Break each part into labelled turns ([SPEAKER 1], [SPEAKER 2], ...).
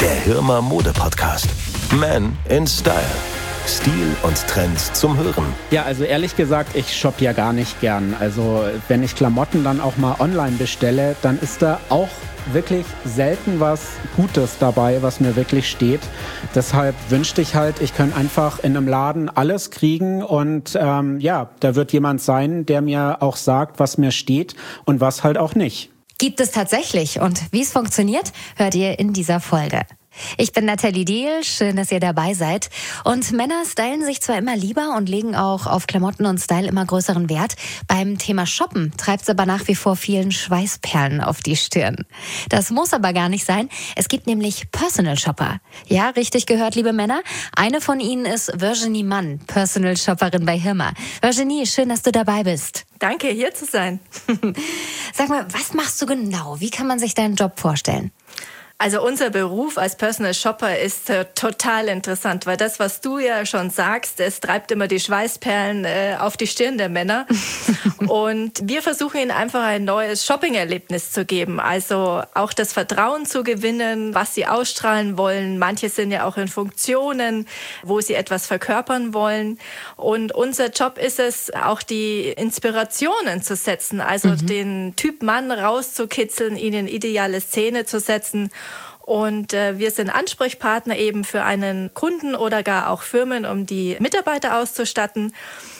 [SPEAKER 1] Der Hirmer Mode Podcast. Man in Style. Stil und Trends zum Hören.
[SPEAKER 2] Ja, also ehrlich gesagt, ich shoppe ja gar nicht gern. Also wenn ich Klamotten dann auch mal online bestelle, dann ist da auch wirklich selten was Gutes dabei, was mir wirklich steht. Deshalb wünschte ich halt, ich könnte einfach in einem Laden alles kriegen und da wird jemand sein, der mir auch sagt, was mir steht und was halt auch nicht.
[SPEAKER 3] Gibt es tatsächlich. Und wie es funktioniert, hört ihr in dieser Folge. Ich bin Nathalie Diehl, schön, dass ihr dabei seid. Und Männer stylen sich zwar immer lieber und legen auch auf Klamotten und Style immer größeren Wert. Beim Thema Shoppen treibt es aber nach wie vor vielen Schweißperlen auf die Stirn. Das muss aber gar nicht sein. Es gibt nämlich Personal Shopper. Ja, richtig gehört, liebe Männer. Eine von ihnen ist Virginie Mann, Personal Shopperin bei Hirmer. Virginie, schön, dass du dabei bist.
[SPEAKER 4] Danke, hier zu sein.
[SPEAKER 3] Sag mal, was machst du genau? Wie kann man sich deinen Job vorstellen?
[SPEAKER 4] Also unser Beruf als Personal Shopper ist total interessant, weil das, was du ja schon sagst, es treibt immer die Schweißperlen auf die Stirn der Männer. Und wir versuchen ihnen einfach ein neues Shopping-Erlebnis zu geben, also auch das Vertrauen zu gewinnen, was sie ausstrahlen wollen. Manche sind ja auch in Funktionen, wo sie etwas verkörpern wollen. Und unser Job ist es, auch die Inspirationen zu setzen, also den Typ Mann rauszukitzeln, ihnen ideale Szene zu setzen. Und wir sind Ansprechpartner eben für einen Kunden oder gar auch Firmen, um die Mitarbeiter auszustatten.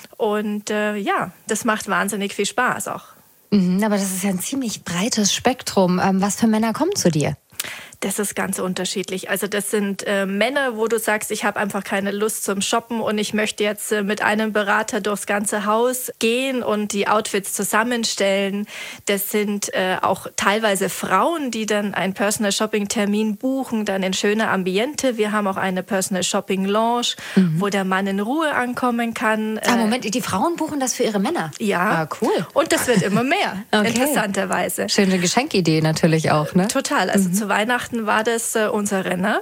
[SPEAKER 4] Und das macht wahnsinnig viel Spaß auch.
[SPEAKER 3] Aber das ist ja ein ziemlich breites Spektrum. Was für Männer kommen zu dir?
[SPEAKER 4] Das ist ganz unterschiedlich. Also das sind Männer, wo du sagst, ich habe einfach keine Lust zum Shoppen und ich möchte jetzt mit einem Berater durchs ganze Haus gehen und die Outfits zusammenstellen. Das sind auch teilweise Frauen, die dann einen Personal Shopping Termin buchen, dann in schöner Ambiente. Wir haben auch eine Personal Shopping Lounge, wo der Mann in Ruhe ankommen kann.
[SPEAKER 3] Moment, die Frauen buchen das für ihre Männer?
[SPEAKER 4] Ja,
[SPEAKER 3] cool.
[SPEAKER 4] Und das wird immer mehr, interessanterweise.
[SPEAKER 3] Schöne Geschenkidee natürlich auch, ne?
[SPEAKER 4] Total. Also zu Weihnachten war das unser Renner.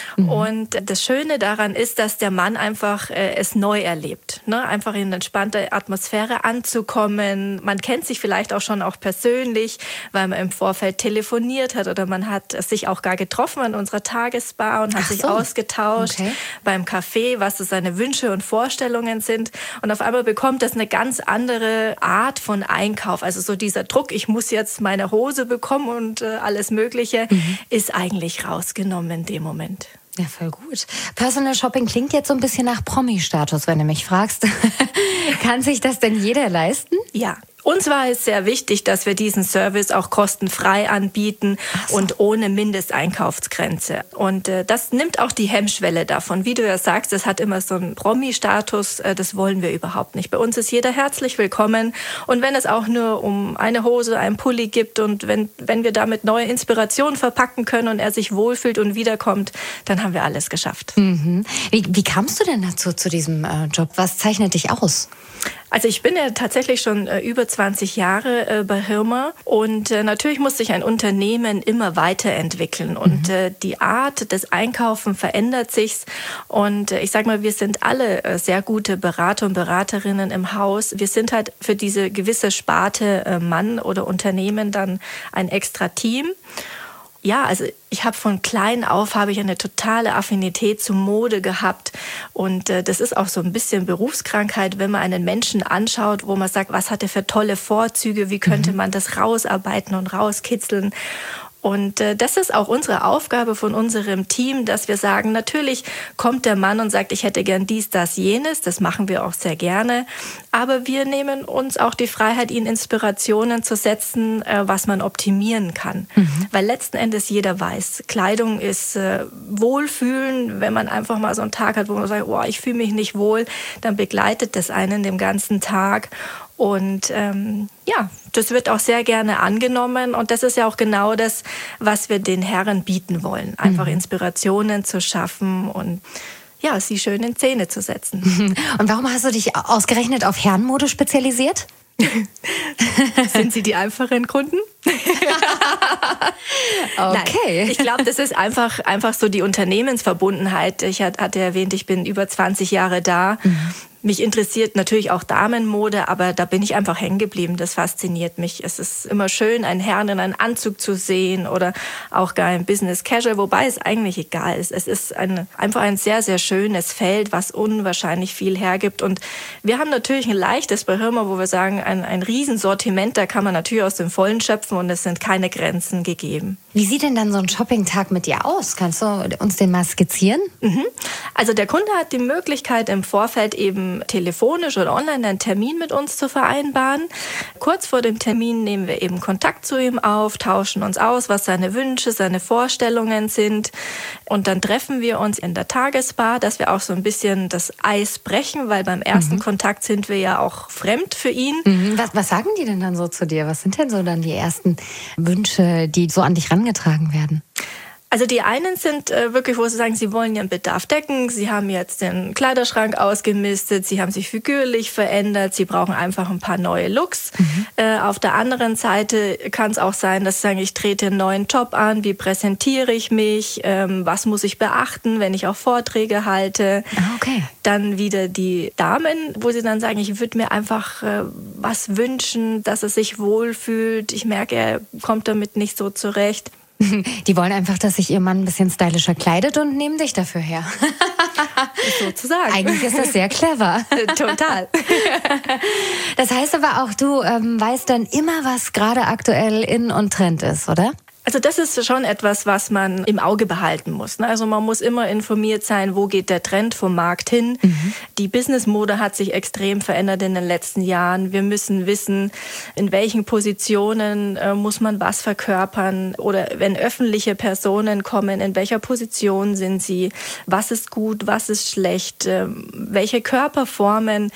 [SPEAKER 4] Und das Schöne daran ist, dass der Mann einfach es neu erlebt. Ne? Einfach in entspannter Atmosphäre anzukommen. Man kennt sich vielleicht auch schon persönlich, weil man im Vorfeld telefoniert hat oder man hat sich auch gar getroffen an unserer Tagesbar und hat sich ausgetauscht beim Café, was so seine Wünsche und Vorstellungen sind. Und auf einmal bekommt das eine ganz andere Art von Einkauf. Also so dieser Druck, ich muss jetzt meine Hose bekommen und alles Mögliche, ist eigentlich rausgenommen in dem Moment.
[SPEAKER 3] Ja, voll gut. Personal Shopping klingt jetzt so ein bisschen nach Promi-Status, wenn du mich fragst. Kann sich das denn jeder leisten?
[SPEAKER 4] Ja. Uns war es sehr wichtig, dass wir diesen Service auch kostenfrei anbieten und ohne Mindesteinkaufsgrenze. Und das nimmt auch die Hemmschwelle davon. Wie du ja sagst, das hat immer so einen Promi-Status. Das wollen wir überhaupt nicht. Bei uns ist jeder herzlich willkommen. Und wenn es auch nur um eine Hose, einen Pulli gibt und wenn wir damit neue Inspirationen verpacken können und er sich wohlfühlt und wiederkommt, dann haben wir alles geschafft.
[SPEAKER 3] Wie kamst du denn dazu, zu diesem Job? Was zeichnet dich aus?
[SPEAKER 4] Also ich bin ja tatsächlich schon über 20 Jahre bei Hirmer und natürlich muss sich ein Unternehmen immer weiterentwickeln und die Art des Einkaufens verändert sich und ich sag mal, wir sind alle sehr gute Berater und Beraterinnen im Haus. Wir sind halt für diese gewisse Sparte Mann oder Unternehmen dann ein extra Team. Ja, also ich habe von klein auf eine totale Affinität zu Mode gehabt und das ist auch so ein bisschen Berufskrankheit, wenn man einen Menschen anschaut, wo man sagt, was hat er für tolle Vorzüge, wie könnte man das rausarbeiten und rauskitzeln. Und das ist auch unsere Aufgabe von unserem Team, dass wir sagen, natürlich kommt der Mann und sagt, ich hätte gern dies, das, jenes. Das machen wir auch sehr gerne. Aber wir nehmen uns auch die Freiheit, ihnen Inspirationen zu setzen, was man optimieren kann. Weil letzten Endes jeder weiß, Kleidung ist Wohlfühlen. Wenn man einfach mal so einen Tag hat, wo man sagt, oh, ich fühle mich nicht wohl, dann begleitet das einen den ganzen Tag. Und das wird auch sehr gerne angenommen. Und das ist ja auch genau das, was wir den Herren bieten wollen. Einfach Inspirationen zu schaffen und sie schön in Szene zu setzen.
[SPEAKER 3] Und warum hast du dich ausgerechnet auf Herrenmode spezialisiert?
[SPEAKER 4] Sind Sie die einfachen Kunden?
[SPEAKER 3] Okay.
[SPEAKER 4] Nein, ich glaube, das ist einfach so die Unternehmensverbundenheit. Ich hatte erwähnt, ich bin über 20 Jahre da. Mich interessiert natürlich auch Damenmode, aber da bin ich einfach hängen geblieben. Das fasziniert mich. Es ist immer schön, einen Herrn in einem Anzug zu sehen oder auch gar im Business Casual, wobei es eigentlich egal ist. Es ist einfach ein sehr, sehr schönes Feld, was unwahrscheinlich viel hergibt. Und wir haben natürlich ein leichtes bei Hirmer, wo wir sagen, ein Riesensortiment, da kann man natürlich aus dem Vollen schöpfen und es sind keine Grenzen gegeben.
[SPEAKER 3] Wie sieht denn dann so ein Shopping-Tag mit dir aus? Kannst du uns den mal skizzieren?
[SPEAKER 4] Also der Kunde hat die Möglichkeit, im Vorfeld eben telefonisch oder online einen Termin mit uns zu vereinbaren. Kurz vor dem Termin nehmen wir eben Kontakt zu ihm auf, tauschen uns aus, was seine Wünsche, seine Vorstellungen sind. Und dann treffen wir uns in der Tagesbar, dass wir auch so ein bisschen das Eis brechen, weil beim ersten Kontakt sind wir ja auch fremd für ihn.
[SPEAKER 3] Was sagen die denn dann so zu dir? Was sind denn so dann die ersten Wünsche, die so an dich rangetragen werden?
[SPEAKER 4] Also die einen sind wirklich, wo sie sagen, sie wollen ihren Bedarf decken, sie haben jetzt den Kleiderschrank ausgemistet, sie haben sich figürlich verändert, sie brauchen einfach ein paar neue Looks. Auf der anderen Seite kann es auch sein, dass sie sagen, ich trete einen neuen Job an, wie präsentiere ich mich, was muss ich beachten, wenn ich auch Vorträge halte.
[SPEAKER 3] Okay.
[SPEAKER 4] Dann wieder die Damen, wo sie dann sagen, ich würde mir einfach was wünschen, dass er sich wohlfühlt. Ich merke, er kommt damit nicht so zurecht.
[SPEAKER 3] Die wollen einfach, dass sich ihr Mann ein bisschen stylischer kleidet und nehmen dich dafür her.
[SPEAKER 4] Sozusagen.
[SPEAKER 3] Eigentlich ist das sehr clever.
[SPEAKER 4] Total.
[SPEAKER 3] Das heißt aber auch, du weißt dann immer, was gerade aktuell in und Trend ist, oder?
[SPEAKER 4] Also das ist schon etwas, was man im Auge behalten muss. Also man muss immer informiert sein, wo geht der Trend vom Markt hin. Die Businessmode hat sich extrem verändert in den letzten Jahren. Wir müssen wissen, in welchen Positionen muss man was verkörpern. Oder wenn öffentliche Personen kommen, in welcher Position sind sie, was ist gut, was ist schlecht, welche Körperformen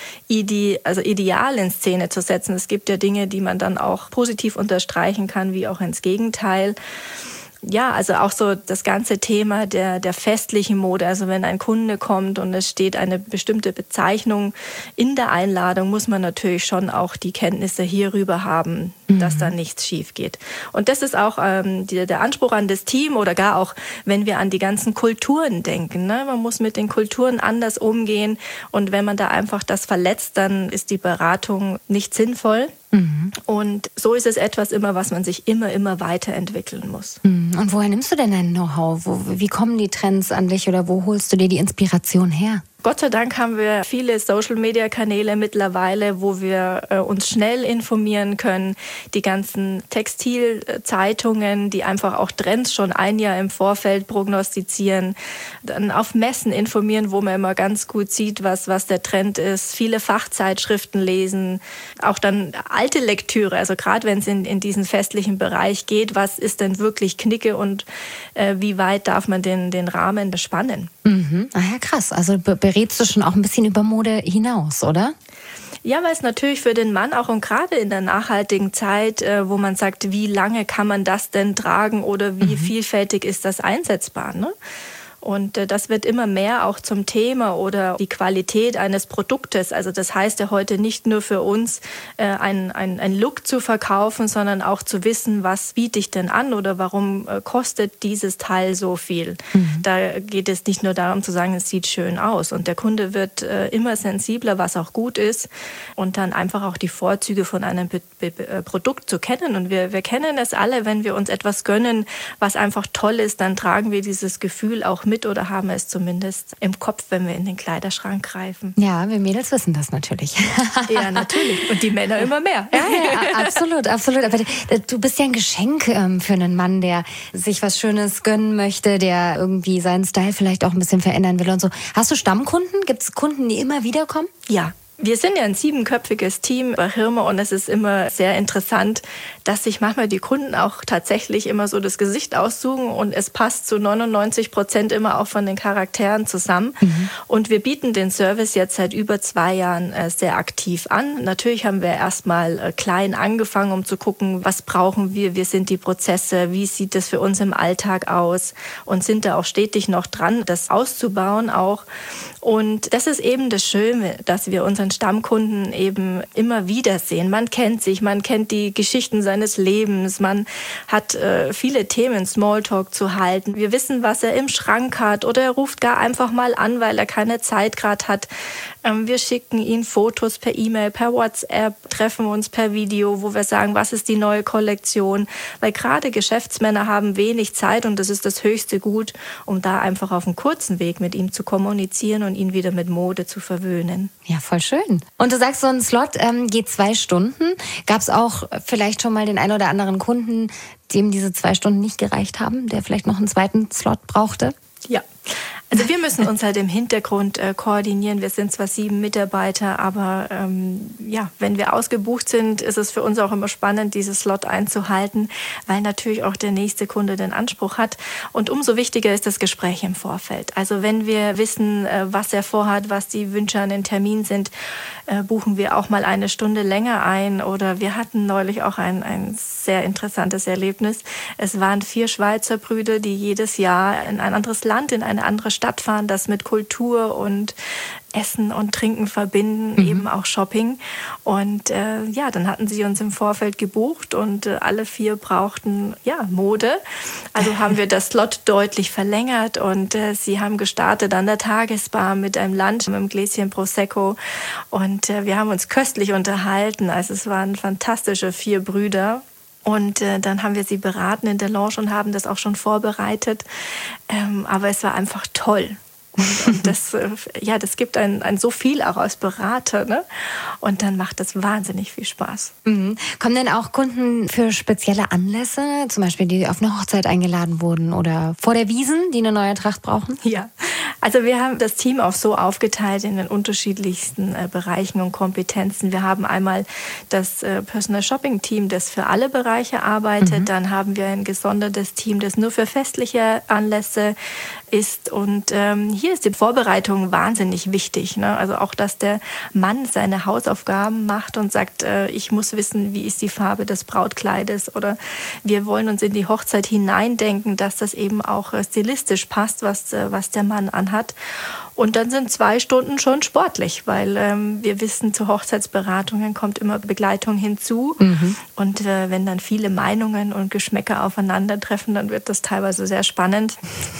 [SPEAKER 4] ideal in Szene zu setzen. Es gibt ja Dinge, die man dann auch positiv unterstreichen kann, wie auch ins Gegenteil. Ja, also auch so das ganze Thema der festlichen Mode. Also wenn ein Kunde kommt und es steht eine bestimmte Bezeichnung in der Einladung, muss man natürlich schon auch die Kenntnisse hierüber haben, dass da nichts schief geht. Und das ist auch der Anspruch an das Team oder gar auch, wenn wir an die ganzen Kulturen denken. Ne? Man muss mit den Kulturen anders umgehen und wenn man da einfach das verletzt, dann ist die Beratung nicht sinnvoll. Und so ist es etwas immer, was man sich immer weiterentwickeln muss.
[SPEAKER 3] Und woher nimmst du denn dein Know-how? Wie kommen die Trends an dich oder wo holst du dir die Inspiration her?
[SPEAKER 4] Gott sei Dank haben wir viele Social-Media-Kanäle mittlerweile, wo wir uns schnell informieren können. Die ganzen Textilzeitungen, die einfach auch Trends schon ein Jahr im Vorfeld prognostizieren. Dann auf Messen informieren, wo man immer ganz gut sieht, was der Trend ist. Viele Fachzeitschriften lesen. Auch dann alte Lektüre, also gerade wenn es in diesen festlichen Bereich geht, was ist denn wirklich Knicke und wie weit darf man den Rahmen bespannen?
[SPEAKER 3] Ah ja, krass. Also berätst du schon auch ein bisschen über Mode hinaus, oder?
[SPEAKER 4] Ja, weil es natürlich für den Mann auch und gerade in der nachhaltigen Zeit, wo man sagt, wie lange kann man das denn tragen oder wie vielfältig ist das einsetzbar, ne? Und das wird immer mehr auch zum Thema oder die Qualität eines Produktes. Also das heißt ja heute nicht nur für uns ein Look zu verkaufen, sondern auch zu wissen, was biete ich denn an oder warum kostet dieses Teil so viel. Da geht es nicht nur darum zu sagen, es sieht schön aus. Und der Kunde wird immer sensibler, was auch gut ist und dann einfach auch die Vorzüge von einem Produkt zu kennen. Und wir kennen es alle, wenn wir uns etwas gönnen, was einfach toll ist, dann tragen wir dieses Gefühl auch mit oder haben es zumindest im Kopf, wenn wir in den Kleiderschrank greifen.
[SPEAKER 3] Ja, wir Mädels wissen das natürlich.
[SPEAKER 4] Ja, natürlich. Und die Männer immer mehr.
[SPEAKER 3] Ja, absolut. Aber du bist ja ein Geschenk für einen Mann, der sich was Schönes gönnen möchte, der irgendwie seinen Style vielleicht auch ein bisschen verändern will und so. Hast du Stammkunden? Gibt es Kunden, die immer wieder kommen?
[SPEAKER 4] Ja. Wir sind ja ein 7-köpfiges Team bei Hirmer und es ist immer sehr interessant, dass sich manchmal die Kunden auch tatsächlich immer so das Gesicht aussuchen und es passt zu 99% immer auch von den Charakteren zusammen. Und wir bieten den Service jetzt seit über 2 Jahren sehr aktiv an. Natürlich haben wir erstmal klein angefangen, um zu gucken, was brauchen wir, wie sind die Prozesse, wie sieht es für uns im Alltag aus und sind da auch stetig noch dran, das auszubauen auch. Und das ist eben das Schöne, dass wir unseren unseren Stammkunden eben immer wieder sehen. Man kennt sich, man kennt die Geschichten seines Lebens, man hat viele Themen, Smalltalk zu halten. Wir wissen, was er im Schrank hat oder er ruft gar einfach mal an, weil er keine Zeit gerade hat. Wir schicken ihn Fotos per E-Mail, per WhatsApp, treffen uns per Video, wo wir sagen, was ist die neue Kollektion. Weil gerade Geschäftsmänner haben wenig Zeit und das ist das höchste Gut, um da einfach auf einem kurzen Weg mit ihm zu kommunizieren und ihn wieder mit Mode zu verwöhnen.
[SPEAKER 3] Ja, voll schön. Und du sagst, so ein Slot geht 2 Stunden. Gab es auch vielleicht schon mal den einen oder anderen Kunden, dem diese 2 Stunden nicht gereicht haben, der vielleicht noch einen zweiten Slot brauchte?
[SPEAKER 4] Ja. Also wir müssen uns halt im Hintergrund koordinieren. Wir sind zwar 7 Mitarbeiter, aber wenn wir ausgebucht sind, ist es für uns auch immer spannend, dieses Slot einzuhalten, weil natürlich auch der nächste Kunde den Anspruch hat. Und umso wichtiger ist das Gespräch im Vorfeld. Also wenn wir wissen, was er vorhat, was die Wünsche an den Termin sind, buchen wir auch mal 1 Stunde länger ein. Oder wir hatten neulich auch ein sehr interessantes Erlebnis. Es waren 4 Schweizer Brüder, die jedes Jahr in ein anderes Land, in eine andere Stadt fahren, das mit Kultur und Essen und Trinken verbinden, eben auch Shopping. Und dann hatten sie uns im Vorfeld gebucht und alle 4 brauchten Mode. Also haben wir das Slot deutlich verlängert und sie haben gestartet an der Tagesbar mit einem Lunch, mit einem Gläschen Prosecco und wir haben uns köstlich unterhalten. Also es waren fantastische 4 Brüder. Und dann haben wir sie beraten in der Lounge und haben das auch schon vorbereitet. Aber es war einfach toll. Und das gibt ein so viel auch als Berater, ne? Und dann macht das wahnsinnig viel Spaß.
[SPEAKER 3] Mhm. Kommen denn auch Kunden für spezielle Anlässe, zum Beispiel die auf eine Hochzeit eingeladen wurden oder vor der Wiesn, die eine neue Tracht brauchen?
[SPEAKER 4] Ja, also wir haben das Team auch so aufgeteilt in den unterschiedlichsten Bereichen und Kompetenzen. Wir haben einmal das Personal Shopping Team, das für alle Bereiche arbeitet. Dann haben wir ein gesondertes Team, das nur für festliche Anlässe ist. Und hier ist die Vorbereitung wahnsinnig wichtig, ne? Also auch, dass der Mann seine Hausaufgaben macht und sagt, ich muss wissen, wie ist die Farbe des Brautkleides oder wir wollen uns in die Hochzeit hineindenken, dass das eben auch stilistisch passt, was der Mann anhat. Und dann sind 2 Stunden schon sportlich, weil wir wissen, zu Hochzeitsberatungen kommt immer Begleitung hinzu. Und wenn dann viele Meinungen und Geschmäcker aufeinandertreffen, dann wird das teilweise sehr spannend.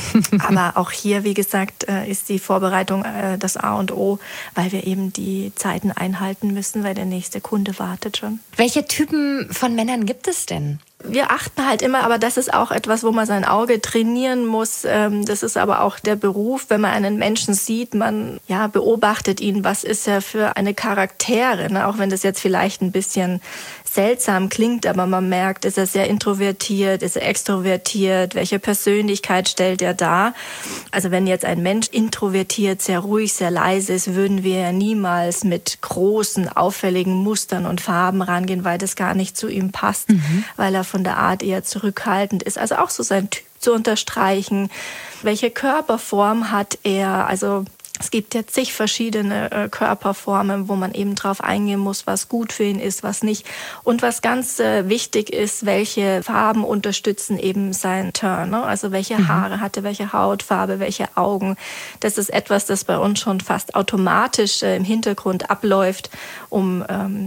[SPEAKER 4] Aber auch hier, wie gesagt, ist die Vorbereitung das A und O, weil wir eben die Zeiten einhalten müssen, weil der nächste Kunde wartet schon.
[SPEAKER 3] Welche Typen von Männern gibt es denn?
[SPEAKER 4] Wir achten halt immer, aber das ist auch etwas, wo man sein Auge trainieren muss. Das ist aber auch der Beruf, wenn man einen Menschen sieht, man beobachtet ihn, was ist er für eine Charaktere, ne? Auch wenn das jetzt vielleicht ein bisschen seltsam klingt, aber man merkt, ist er sehr introvertiert, ist er extrovertiert, welche Persönlichkeit stellt er dar? Also wenn jetzt ein Mensch introvertiert, sehr ruhig, sehr leise ist, würden wir ja niemals mit großen, auffälligen Mustern und Farben rangehen, weil das gar nicht zu ihm passt, weil er von der Art eher zurückhaltend ist. Also auch so sein Typ zu unterstreichen. Welche Körperform hat er? Also es gibt ja zig verschiedene Körperformen, wo man eben drauf eingehen muss, was gut für ihn ist, was nicht. Und was ganz wichtig ist, welche Farben unterstützen eben seinen Turn, ne? Also welche Haare hat er, welche Hautfarbe, welche Augen. Das ist etwas, das bei uns schon fast automatisch im Hintergrund abläuft, um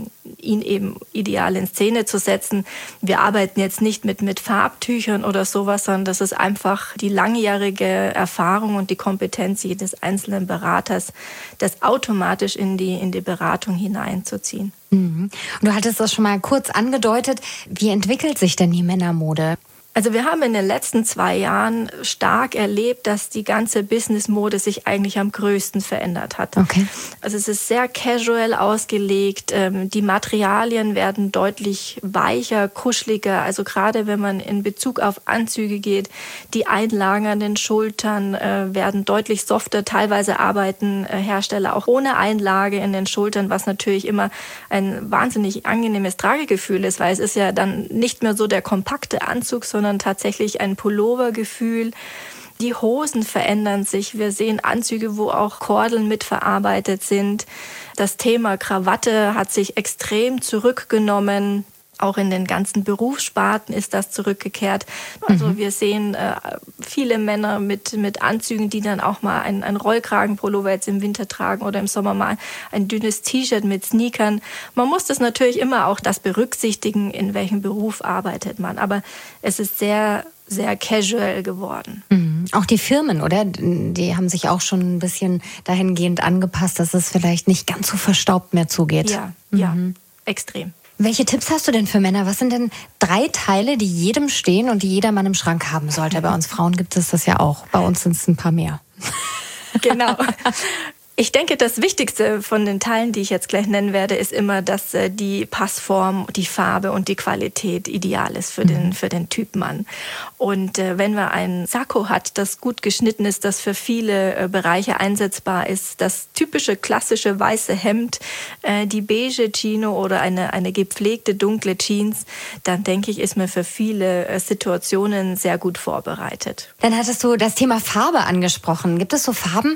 [SPEAKER 4] ihn eben ideal in Szene zu setzen. Wir arbeiten jetzt nicht mit Farbtüchern oder sowas, sondern das ist einfach die langjährige Erfahrung und die Kompetenz jedes einzelnen Beraters, das automatisch in die Beratung hineinzuziehen.
[SPEAKER 3] Und du hattest das schon mal kurz angedeutet. Wie entwickelt sich denn die Männermode?
[SPEAKER 4] Also wir haben in den letzten 2 Jahren stark erlebt, dass die ganze Business-Mode sich eigentlich am größten verändert hat.
[SPEAKER 3] Okay.
[SPEAKER 4] Also es ist sehr casual ausgelegt. Die Materialien werden deutlich weicher, kuscheliger. Also gerade wenn man in Bezug auf Anzüge geht, die Einlagen an den Schultern werden deutlich softer. Teilweise arbeiten Hersteller auch ohne Einlage in den Schultern, was natürlich immer ein wahnsinnig angenehmes Tragegefühl ist, weil es ist ja dann nicht mehr so der kompakte Anzug, sondern tatsächlich ein Pullovergefühl. Die Hosen verändern sich. Wir sehen Anzüge, wo auch Kordeln mitverarbeitet sind. Das Thema Krawatte hat sich extrem zurückgenommen. Auch in den ganzen Berufssparten ist das zurückgekehrt. Also wir sehen viele Männer mit Anzügen, die dann auch mal ein Rollkragenpullover jetzt im Winter tragen oder im Sommer mal ein dünnes T-Shirt mit Sneakern. Man muss das natürlich immer auch das berücksichtigen, in welchem Beruf arbeitet man. Aber es ist sehr, sehr casual geworden.
[SPEAKER 3] Auch die Firmen, oder? Die haben sich auch schon ein bisschen dahingehend angepasst, dass es vielleicht nicht ganz so verstaubt mehr zugeht.
[SPEAKER 4] Ja, extrem.
[SPEAKER 3] Welche Tipps hast du denn für Männer? Was sind denn 3 Teile, die jedem stehen und die jeder Mann im Schrank haben sollte? Bei uns Frauen gibt es das ja auch. Bei uns sind es ein paar mehr.
[SPEAKER 4] Genau. Ich denke, das Wichtigste von den Teilen, die ich jetzt gleich nennen werde, ist immer, dass die Passform, die Farbe und die Qualität ideal ist für den Typ Mann. Und wenn man ein Sakko hat, das gut geschnitten ist, das für viele Bereiche einsetzbar ist, das typische klassische weiße Hemd, die beige Chino oder eine gepflegte dunkle Jeans, dann denke ich, ist man für viele Situationen sehr gut vorbereitet.
[SPEAKER 3] Dann hattest du das Thema Farbe angesprochen. Gibt es so Farben,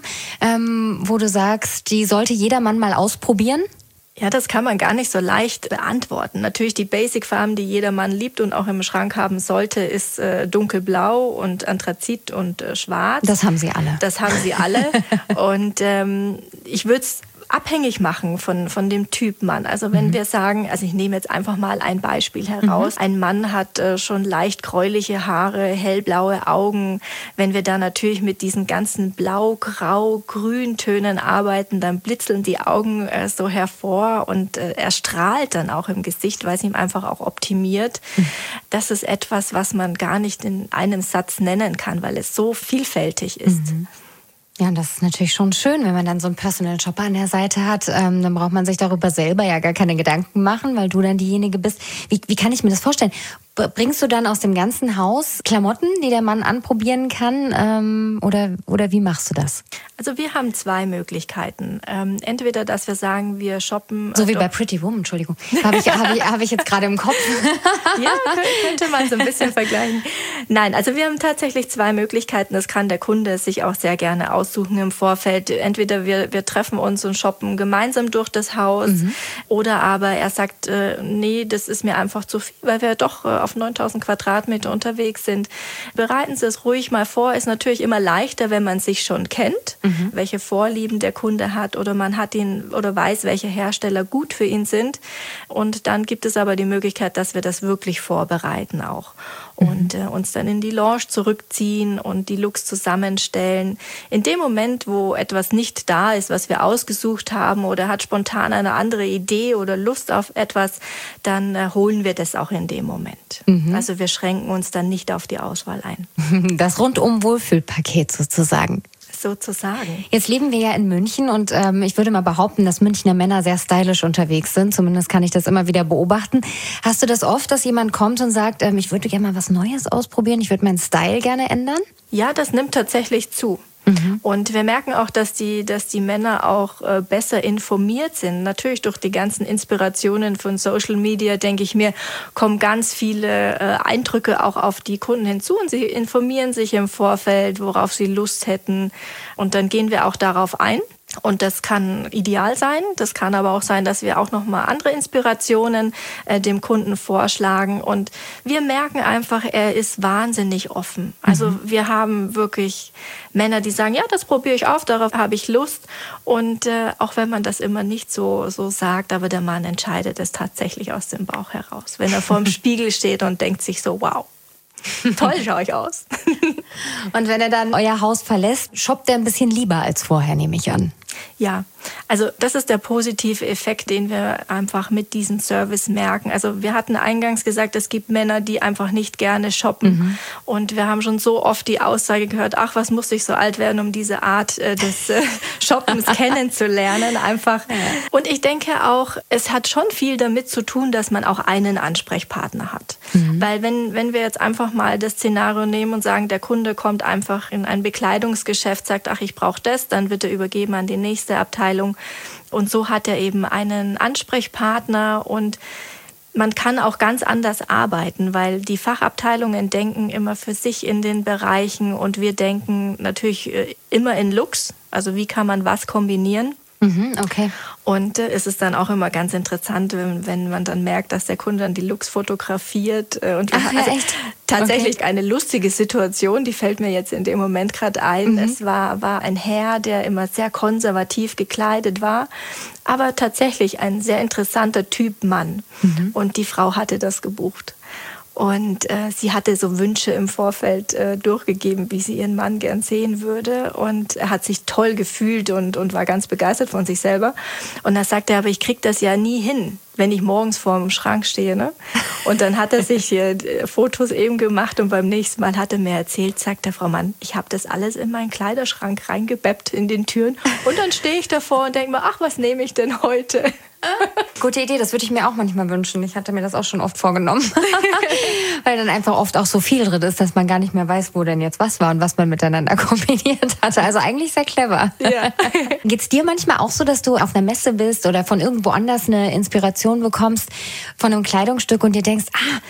[SPEAKER 3] wo du sagst, die sollte jeder Mann mal ausprobieren?
[SPEAKER 4] Ja, das kann man gar nicht so leicht beantworten. Natürlich die Basic-Farben, die jeder Mann liebt und auch im Schrank haben sollte, ist dunkelblau und Anthrazit und schwarz.
[SPEAKER 3] Das haben sie alle.
[SPEAKER 4] Das haben sie alle. Und ich würde es abhängig machen von dem Typ Mann. Also wenn wir sagen, also ich nehme jetzt einfach mal ein Beispiel heraus. Ein Mann hat schon leicht gräuliche Haare, hellblaue Augen. Wenn wir da natürlich mit diesen ganzen Blau, Grau, Grüntönen arbeiten, dann blitzeln die Augen so hervor und er strahlt dann auch im Gesicht, weil es ihm einfach auch optimiert. Das ist etwas, was man gar nicht in einem Satz nennen kann, weil es so vielfältig ist.
[SPEAKER 3] Ja, und das ist natürlich schon schön, wenn man dann so einen Personal Shopper an der Seite hat. Dann braucht man sich darüber selber ja gar keine Gedanken machen, weil du dann diejenige bist. Wie kann ich mir das vorstellen? Bringst du dann aus dem ganzen Haus Klamotten, die der Mann anprobieren kann? Oder wie machst du das?
[SPEAKER 4] Also wir haben 2 Möglichkeiten. Entweder, dass wir sagen, wir shoppen...
[SPEAKER 3] So wie bei Pretty Woman, Entschuldigung. Hab ich jetzt gerade im Kopf.
[SPEAKER 4] Ja, könnte man so ein bisschen vergleichen. Nein, also wir haben tatsächlich 2 Möglichkeiten. Das kann der Kunde sich auch sehr gerne aussuchen im Vorfeld. Entweder wir treffen uns und shoppen gemeinsam durch das Haus oder aber er sagt, nee, das ist mir einfach zu viel, weil wir doch auf 9000 Quadratmeter unterwegs sind. Bereiten Sie es ruhig mal vor. Ist natürlich immer leichter, wenn man sich schon kennt, welche Vorlieben der Kunde hat oder man hat ihn oder weiß, welche Hersteller gut für ihn sind. Und dann gibt es aber die Möglichkeit, dass wir das wirklich vorbereiten auch. Und uns dann in die Lounge zurückziehen und die Looks zusammenstellen. In dem Moment, wo etwas nicht da ist, was wir ausgesucht haben oder hat spontan eine andere Idee oder Lust auf etwas, dann holen wir das auch in dem Moment. Also wir schränken uns dann nicht auf die Auswahl ein.
[SPEAKER 3] Das Rundum-Wohlfühlpaket sozusagen.
[SPEAKER 4] Sozusagen.
[SPEAKER 3] Jetzt leben wir ja in München und ich würde mal behaupten, dass Münchner Männer sehr stylisch unterwegs sind. Zumindest kann ich das immer wieder beobachten. Hast du das oft, dass jemand kommt und sagt, ich würde gerne mal was Neues ausprobieren, ich würde meinen Style gerne ändern?
[SPEAKER 4] Ja, das nimmt tatsächlich zu. Und wir merken auch, dass die Männer auch besser informiert sind. Natürlich durch die ganzen Inspirationen von Social Media, denke ich mir, kommen ganz viele Eindrücke auch auf die Kunden hinzu. Und sie informieren sich im Vorfeld, worauf sie Lust hätten. Und dann gehen wir auch darauf ein. Und das kann ideal sein. Das kann aber auch sein, dass wir auch noch mal andere Inspirationen dem Kunden vorschlagen. Und wir merken einfach, er ist wahnsinnig offen. Also wir haben wirklich Männer, die sagen, ja, das probiere ich auf, darauf habe ich Lust. Und auch wenn man das immer nicht so sagt, aber der Mann entscheidet es tatsächlich aus dem Bauch heraus. Wenn er vor dem Spiegel steht und denkt sich so, wow. Toll schaue ich aus.
[SPEAKER 3] Und wenn er dann euer Haus verlässt, shoppt er ein bisschen lieber als vorher, nehme ich an.
[SPEAKER 4] Ja, also das ist der positive Effekt, den wir einfach mit diesem Service merken. Also wir hatten eingangs gesagt, es gibt Männer, die einfach nicht gerne shoppen. Und wir haben schon so oft die Aussage gehört, ach, was muss ich so alt werden, um diese Art des Shoppens kennenzulernen. Einfach. Und ich denke auch, es hat schon viel damit zu tun, dass man auch einen Ansprechpartner hat. Weil wenn wir jetzt einfach mal das Szenario nehmen und sagen, der Kunde kommt einfach in ein Bekleidungsgeschäft, sagt, ach, ich brauche das, dann wird er übergeben an die nächste Abteilung. Und so hat er eben einen Ansprechpartner und man kann auch ganz anders arbeiten, weil die Fachabteilungen denken immer für sich in den Bereichen und wir denken natürlich immer in Looks. Also wie kann man was kombinieren?
[SPEAKER 3] Okay.
[SPEAKER 4] Und es ist dann auch immer ganz interessant, wenn man dann merkt, dass der Kunde dann die Looks fotografiert. Und
[SPEAKER 3] echt?
[SPEAKER 4] Tatsächlich eine lustige Situation, die fällt mir jetzt in dem Moment gerade ein. Es war ein Herr, der immer sehr konservativ gekleidet war, aber tatsächlich ein sehr interessanter Typ Mann. Und die Frau hatte das gebucht. Und sie hatte so Wünsche im Vorfeld durchgegeben, wie sie ihren Mann gern sehen würde. Und er hat sich toll gefühlt und war ganz begeistert von sich selber. Und da sagte er, aber ich krieg das ja nie hin, wenn ich morgens vor dem Schrank stehe. Ne? Und dann hat er sich Fotos eben gemacht und beim nächsten Mal hat er mir erzählt, sagt der Frau Mann, ich habe das alles in meinen Kleiderschrank reingebeppt in den Türen. Und dann stehe ich davor und denke mir, ach, was nehme ich denn heute?
[SPEAKER 3] Gute Idee, das würde ich mir auch manchmal wünschen. Ich hatte mir das auch schon oft vorgenommen. Weil dann einfach oft auch so viel drin ist, dass man gar nicht mehr weiß, wo denn jetzt was war und was man miteinander kombiniert hatte. Also eigentlich sehr clever.
[SPEAKER 4] Ja.
[SPEAKER 3] Geht's dir manchmal auch so, dass du auf einer Messe bist oder von irgendwo anders eine Inspiration bekommst von einem Kleidungsstück und dir denkst,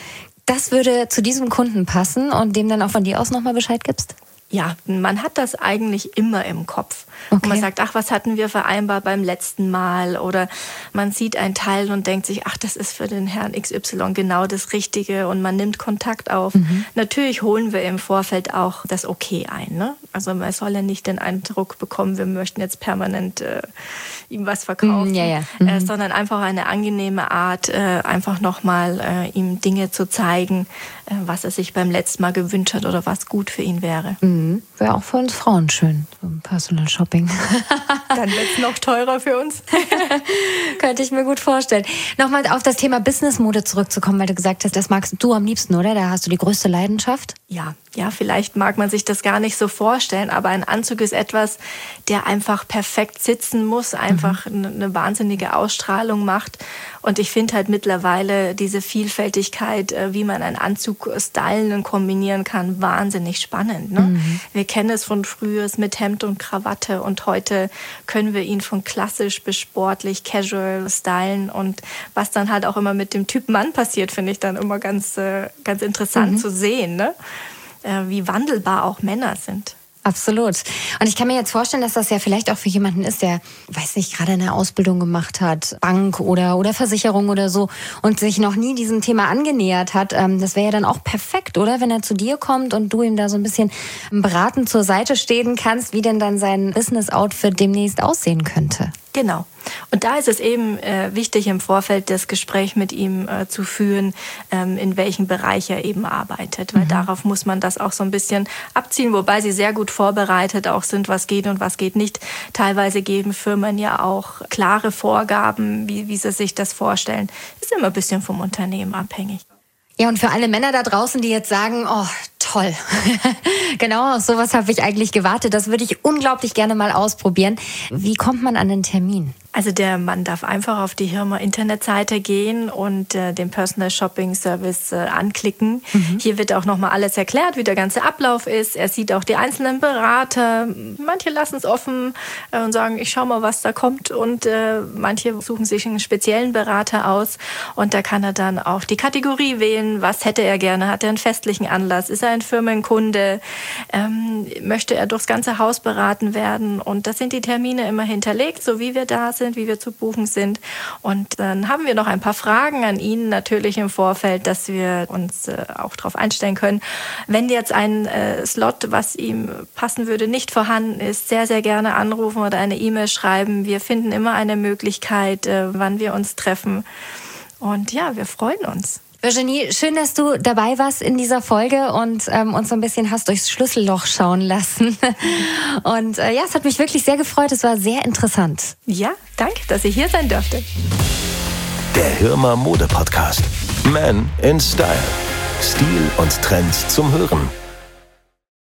[SPEAKER 3] das würde zu diesem Kunden passen und dem dann auch von dir aus nochmal Bescheid gibst?
[SPEAKER 4] Ja, man hat das eigentlich immer im Kopf. Okay. Und man sagt, ach, was hatten wir vereinbart beim letzten Mal? Oder man sieht ein Teil und denkt sich, ach, das ist für den Herrn XY genau das Richtige. Und man nimmt Kontakt auf. Natürlich holen wir im Vorfeld auch das Okay ein. Ne? Also man soll ja nicht den Eindruck bekommen, wir möchten jetzt permanent ihm was verkaufen. Sondern einfach eine angenehme Art, einfach nochmal ihm Dinge zu zeigen, was er sich beim letzten Mal gewünscht hat oder was gut für ihn wäre.
[SPEAKER 3] Wäre auch für uns Frauen schön, so ein Personal Shopping.
[SPEAKER 4] Dann wird es noch teurer für uns.
[SPEAKER 3] Könnte ich mir gut vorstellen. Nochmal auf das Thema Businessmode zurückzukommen, weil du gesagt hast, das magst du am liebsten, oder? Da hast du die größte Leidenschaft.
[SPEAKER 4] Ja, vielleicht mag man sich das gar nicht so vorstellen, aber ein Anzug ist etwas, der einfach perfekt sitzen muss, einfach eine wahnsinnige Ausstrahlung macht. Und ich finde halt mittlerweile diese Vielfältigkeit, wie man einen Anzug stylen und kombinieren kann, wahnsinnig spannend. Ne? Wir kennen es von früher mit Hemd und Krawatte und heute können wir ihn von klassisch bis sportlich, casual stylen. Und was dann halt auch immer mit dem Typ Mann passiert, finde ich dann immer ganz interessant zu sehen, ne? Wie wandelbar auch Männer sind.
[SPEAKER 3] Absolut. Und ich kann mir jetzt vorstellen, dass das ja vielleicht auch für jemanden ist, der, weiß nicht, gerade eine Ausbildung gemacht hat, Bank oder Versicherung oder so und sich noch nie diesem Thema angenähert hat. Das wäre ja dann auch perfekt, oder? Wenn er zu dir kommt und du ihm da so ein bisschen beratend zur Seite stehen kannst, wie denn dann sein Business-Outfit demnächst aussehen könnte.
[SPEAKER 4] Genau. Und da ist es eben wichtig, im Vorfeld das Gespräch mit ihm zu führen, in welchem Bereich er eben arbeitet. Weil darauf muss man das auch so ein bisschen abziehen, wobei sie sehr gut vorbereitet auch sind, was geht und was geht nicht. Teilweise geben Firmen ja auch klare Vorgaben, wie sie sich das vorstellen. Ist immer ein bisschen vom Unternehmen abhängig.
[SPEAKER 3] Ja, und für alle Männer da draußen, die jetzt sagen, oh, toll. Genau, auf sowas habe ich eigentlich gewartet. Das würde ich unglaublich gerne mal ausprobieren. Wie kommt man an den Termin?
[SPEAKER 4] Also man darf einfach auf die Hirmer Internetseite gehen und den Personal Shopping Service anklicken. Hier wird auch nochmal alles erklärt, wie der ganze Ablauf ist. Er sieht auch die einzelnen Berater. Manche lassen es offen und sagen, ich schau mal, was da kommt. Und manche suchen sich einen speziellen Berater aus. Und da kann er dann auch die Kategorie wählen. Was hätte er gerne? Hat er einen festlichen Anlass? Ist er ein Firmenkunde? Möchte er durchs ganze Haus beraten werden? Und das sind die Termine immer hinterlegt, so wie wir da sind, wie wir zu buchen sind. Und dann haben wir noch ein paar Fragen an ihn natürlich im Vorfeld, dass wir uns auch darauf einstellen können. Wenn jetzt ein Slot, was ihm passen würde, nicht vorhanden ist, sehr, sehr gerne anrufen oder eine E-Mail schreiben. Wir finden immer eine Möglichkeit, wann wir uns treffen. Und ja, wir freuen uns.
[SPEAKER 3] Virginie, schön, dass du dabei warst in dieser Folge und uns so ein bisschen hast durchs Schlüsselloch schauen lassen. Und ja, es hat mich wirklich sehr gefreut. Es war sehr interessant.
[SPEAKER 4] Ja, danke, dass ich hier sein durfte.
[SPEAKER 1] Der Hirmer Mode Podcast. Men in Style. Stil und Trends zum Hören.